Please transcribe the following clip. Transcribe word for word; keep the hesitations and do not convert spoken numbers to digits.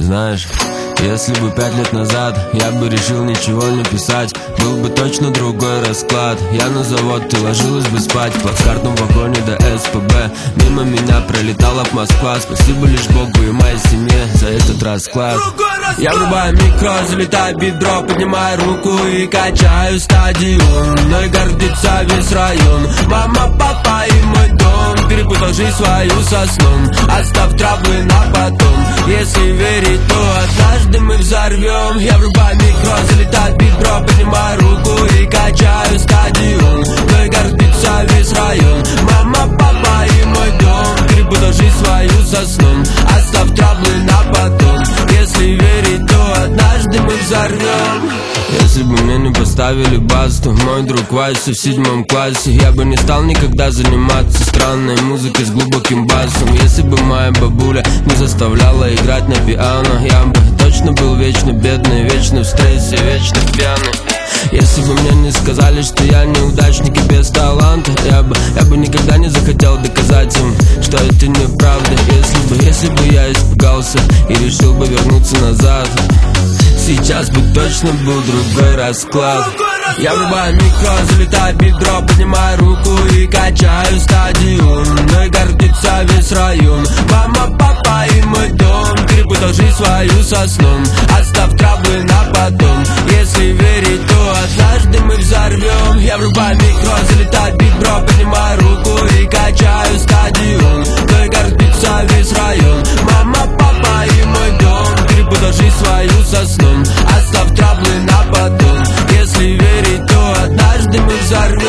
Знаешь, если бы пять лет назад я бы решил ничего не писать, был бы точно другой расклад. Я на завод, ты ложилась бы спать в плацкартном вагоне до эс пэ бэ. Мимо меня пролетала б Москва. Спасибо лишь Богу и моей семье за этот расклад. Я врубаю микро, залетаю бедро, поднимаю руку и качаю стадион. Мной гордится весь район. Мама, папа и мой дом. Перепутал жизнь свою со сном. Оставь травмы на потом. Если верить, то однажды мы взорвем. Я врубаю микро, залетаю бедро, поднимаю руку и качаю стадион. Мной гордится весь район. Мама, папа и мой дом. Перепутал жизнь свою со сном. Оставь травмы на потом. Если верить, то однажды мы взорвем. Если бы мне не поставили бас, то мой друг Вася в седьмом классе, я бы не стал никогда заниматься странной музыкой с глубоким басом. Если бы моя бабуля не заставляла играть на пиано, я бы точно был вечно бедный, вечно в стрессе, вечно пьяный. Если бы мне не сказали, что я неудачник и без таланта, Я бы, я бы никогда не захотел доказать им, что это неправда. Если бы, если бы я испугался и решил бы вернуться назад, сейчас бы точно был другой расклад. Я врубаю микро, залетаю бедро, поднимаю руку и качаю стадион. Мной гордится весь район. Мама, папа и мой дом. Перепутал жизнь свою со сном. Оставь травмы на потом. Если верить, то однажды мы взорвем. Я врубаю микро, залетаю бедро, поднимаю руку и качаю стадион. Мной гордится весь район. Мама, папа и мой дом. Перепутал жизнь свою со сном. Оставь травмы на потом. Если верить, то однажды мы взорвем.